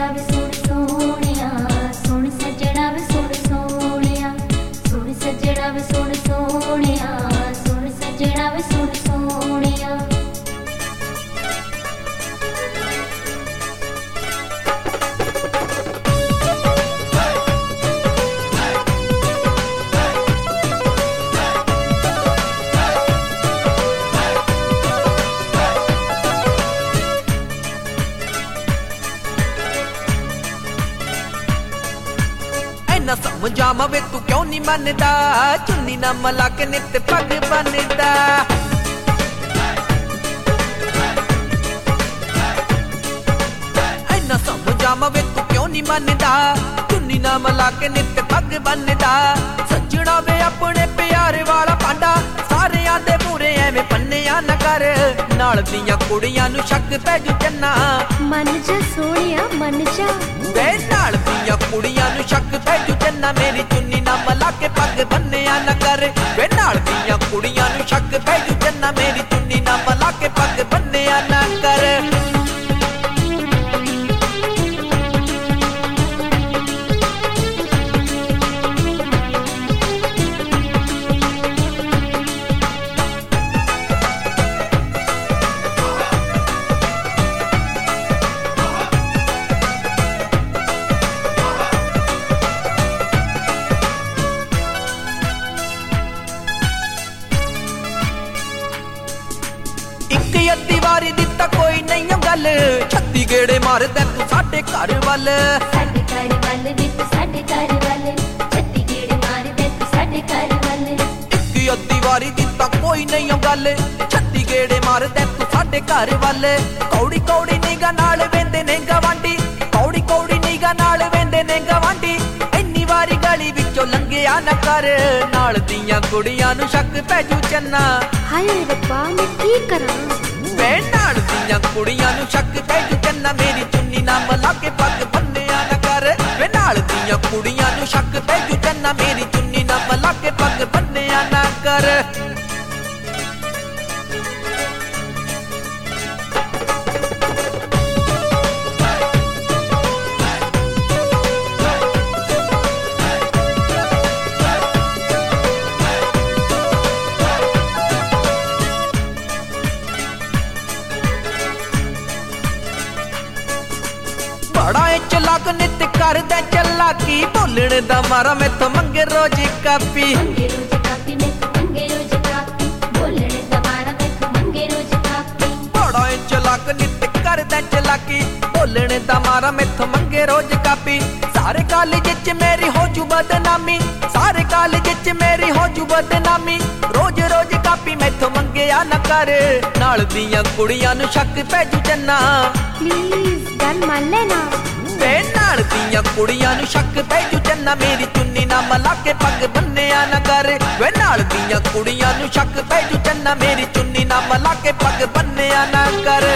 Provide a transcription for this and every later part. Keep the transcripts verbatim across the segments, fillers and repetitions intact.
सजड़ा वे सुन सोहणिया सुन सजड़ा वे सुन सोहणिया सुन सजड़ा वे सुन सोहणिया सुन सजड़ा वे सुन सोहणिया ना समझा वे तू क्यों नहीं मनदा चुन्नी ना मला के नित पग बनदा ना समझा वे तू क्यों नहीं मनदा चुन्नी ना मला के नित पग बनदा सजना वे अपने प्यारे वाला पांडा सारे आंदे पूरे एवें पन्निया न कर नाल दियां कुड़ियां नू शक पै जू चन्ना मन जा सोहणिया मन जा वे नाल दियां कुड़ियां नू शक पै जू चन्ना मेरी चुन्नी ना मला के पग बन्निया न कर वे नाल दियां कुड़ियां नू शक पै जू चन्ना मेरी चुन्नी ना मला के पग बन्निया न कर अद्धी वारी दिता कोई नहीं गल छत्ती गेड़े मारदा तू साडे घर वल साडे घर वल वे तू साडे घर वल छत्ती गेड़े मारदा तू साडे घर वल इक अद्धी वारी दिता कोई नहीं गल छत्ती गेड़े मारदा तू साडे घर वल कौड़ी कौड़ी निगाह नाल वेंदे ने गवांडी कौड़ी कौड़ी निगाह नाल वेंदे ने गवांडी इन्नी वारी गली विचों लंघिया न कर नाल दियां कुड़ियां नू शक पै जू चन्ना हाय रब्बा मैं की करां वे नाल दियां कुड़ियां नू शक पै जू चन्ना मेरी चुन्नी ना मला के पग बन्निया न कर वे नाल दियां कुड़ियां नू शक पै जू चन्ना मेरी चुन्नी ना मला के पग बन्निया न कर बड़ा चलाक नित करदा चलाकी बोलण दा मारा मैथों मंगे रोज कापी मंगे रोज कापी मैं तो मंगे रोज कापी बोलण दा मारा मैथों मंगे रोज कापी बड़ा चलाक नित करदा चलाकी बोलण दा मारा मैथों मंगे रोज कापी सारे कॉलेज च मेरी हो जू बदनामी सारे कॉलेज च मेरी हो जू बदनामी रोज रोज कापी मैथों मंगे आ न कर नाल दियां कुड़ियां नू शक पै जू चन्ना प्लीज गल मान लेना वे नाल दियां कुड़ियां नू शक पै जू चन्ना मेरी चुन्नी ना मला के पग बन्निया न कर वे नाल दियां कुड़ियां नू शक पै जू चन्ना मेरी चुन्नी ना मला के पग बन्निया न कर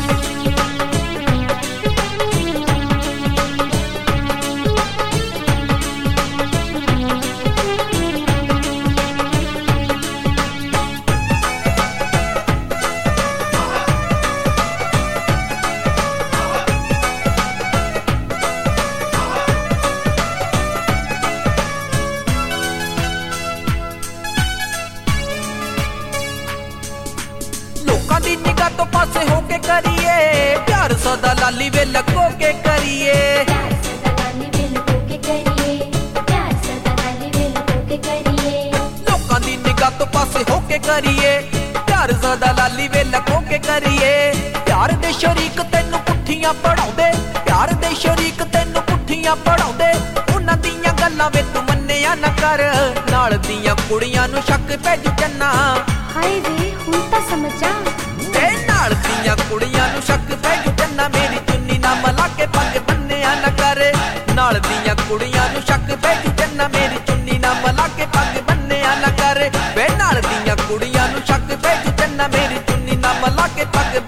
दी निगाह तो पासे होके करिए प्यार सदा लाली वे लगो के करिए प्यार सदा लाली वे लगो के करिए प्यार सदा लाली वे लगो के करिए लोकां दी निगाह तो पासे होके करिए प्यार सदा लाली वे लगो के करिए प्यार दे शरीक तैनू पुठियां पढ़ाउंदे प्यार दे शरीक तैनू पुठियां पढ़ाउंदे उन्हां दियां गल्लां वे तू मन्निया न कर नाल दियां कुड़ियां नू शक पै जू चन्ना हाय वे हुण तां समझ आ नाल दियां कुड़ियां नू शक पै जू चन्ना मेरी चुन्नी ना मला के पग बन्निया न कर नाल दियां कुड़ियां नू शक पै जू चन्ना मेरी चुन्नी ना मला के पग बन्निया न कर वे नाल दियां कुड़ियां नू शक पै जू चन्ना मेरी चुन्नी ना मला के पग